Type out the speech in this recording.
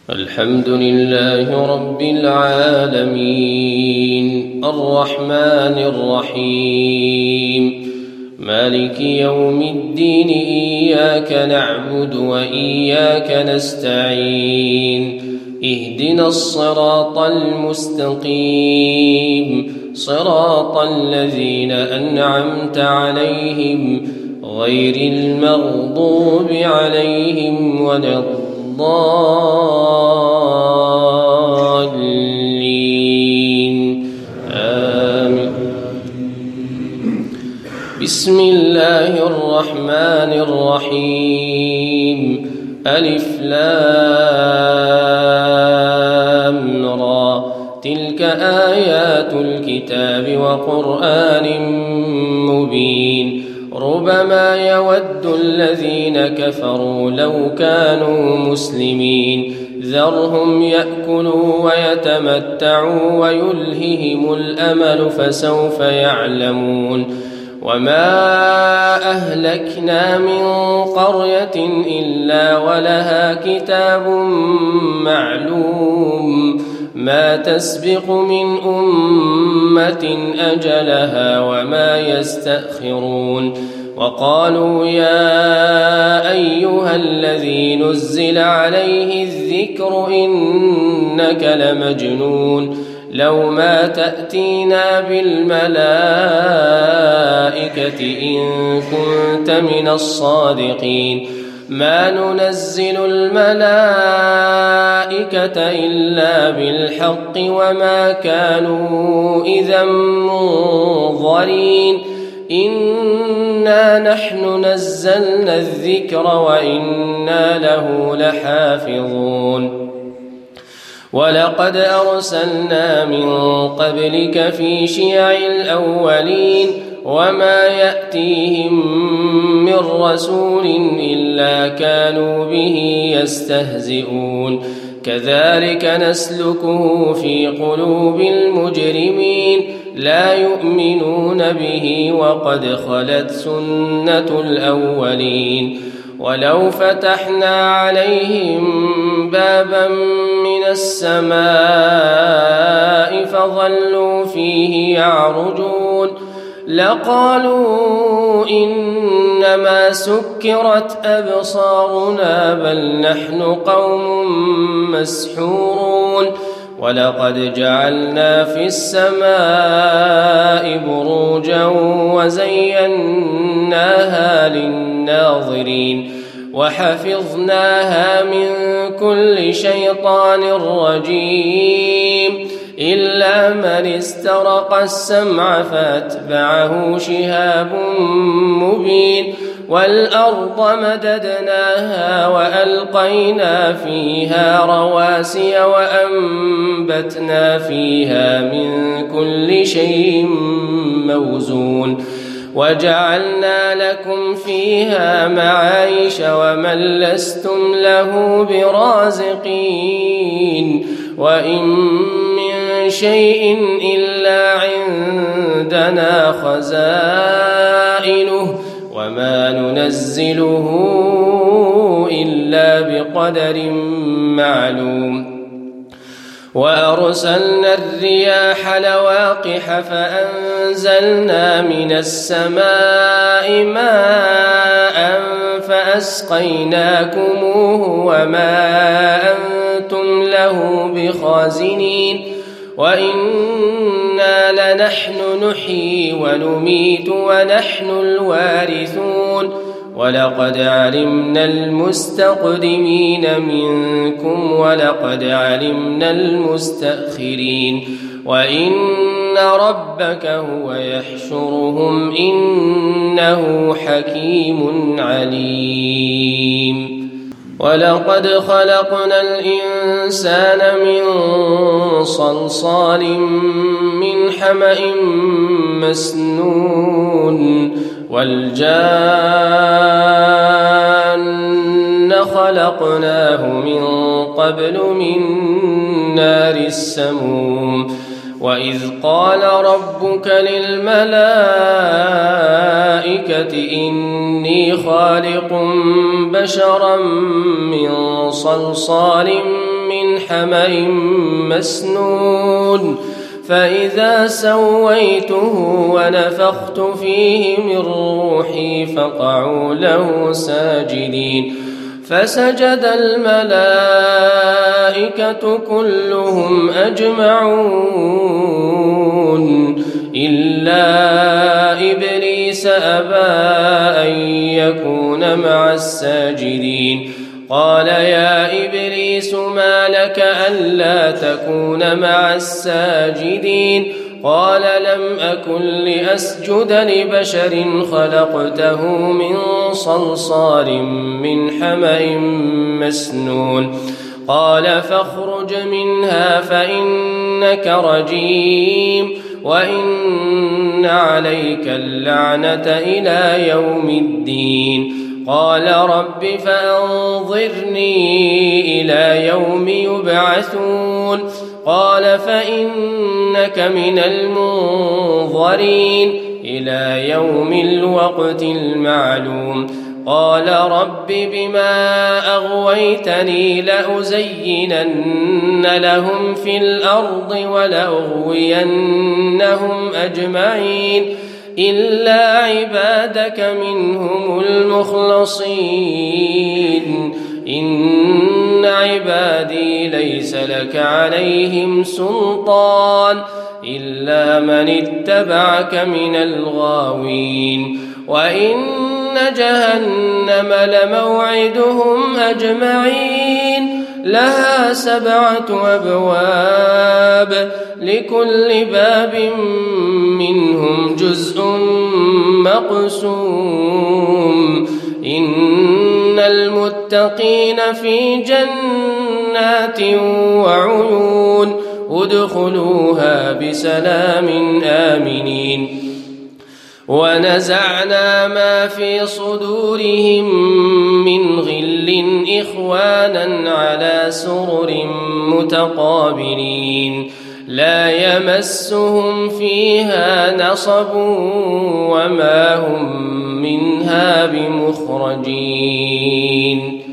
الحمد لله رب العالمين الرحمن الرحيم مالك يوم الدين إياك نعبد وإياك نستعين اهدنا الصراط المستقيم صراط الذين أنعمت عليهم غير المغضوب عليهم ولا الضالين آمين. بسم الله الرحمن الرحيم ألف لام را تلك آيات الكتاب وقرآن مبين ربما يود الذين كفروا لو كانوا مسلمين ذرهم يأكلوا ويتمتعوا ويلههم الأمل فسوف يعلمون وما أهلكنا من قرية إلا ولها كتاب معلوم ما تسبق من أمة أجلها وما يستأخرون وقالوا يا أيها الذي نزل عليه الذكر إنك لمجنون لو ما تأتينا بالملائكة إن كنت من الصادقين ما ننزل الملائكة إلا بالحق وما كانوا إذا منظرين إنا نحن نزلنا الذكر وإنا له لحافظون ولقد أرسلنا من قبلك في شيع الأولين وما يأتيهم من رسول إلا كانوا به يستهزئون كذلك نسلكه في قلوب المجرمين لا يؤمنون به وقد خلت سنة الأولين ولو فتحنا عليهم بابا من السماء فظلوا فيه يعرجون لقالوا إنما سكرت أبصارنا بل نحن قوم مسحورون ولقد جعلنا في السماء بروجا وزيناها للناظرين وحفظناها من كل شيطان رجيم إلا من استرق السمع فاتبعه شهاب مبين والأرض مددناها وألقينا فيها رواسي وأنبتنا فيها من كل شيء موزون وجعلنا لكم فيها معايش ومن لستم له برازقين وإن من شيء إلا عندنا خزائنه وما ننزله إلا بقدر معلوم وأرسلنا الرياح لواقح فأنزلنا من السماء ماء فأسقيناكموه وما أنتم له بخازنين وإنا لنحن نحيي ونميت ونحن الوارثون ولقد علمنا المستقدمين منكم ولقد علمنا المستأخرين وإن ربك هو يحشرهم إنه حكيم عليم ولقد خلقنا الإنسان من صلصال من حمأ مسنون والجان خلقناه من قبل من نار السموم وإذ قال ربك للملائكة إني خالق بشرا من صلصال من حمأ مسنون فإذا سويته ونفخت فيه من روحي فقعوا له ساجدين فسجد الملائكة كلهم أجمعون إلا إبليس أبى أن يكون مع الساجدين قال يا إبليس ما لك ألا تكون مع الساجدين قال لم أكن لأسجد لبشر خلقته من صلصال من حمأ مسنون قال فاخرج منها فإنك رجيم وإن عليك اللعنة إلى يوم الدين قال رب فأنظرني إلى يوم يبعثون قال فإنك من المنظرين إلى يوم الوقت المعلوم قال رب بما أغويتني لأزينن لهم في الأرض ولأغوينهم أجمعين إلا عبادك منهم المخلصين إن عبادي ليس لك عليهم سلطان إلا من اتبعك من الغاوين وإن جهنم لموعدهم أجمعين لها 7 أبواب لكل باب منهم جزء مقسوم إن المتقين في جنات وعيون ادخلوها بسلام آمنين ونزعنا ما في صدورهم من غل إخوانا على سرر متقابلين لا يمسهم فيها نصب وما هم منها بمخرجين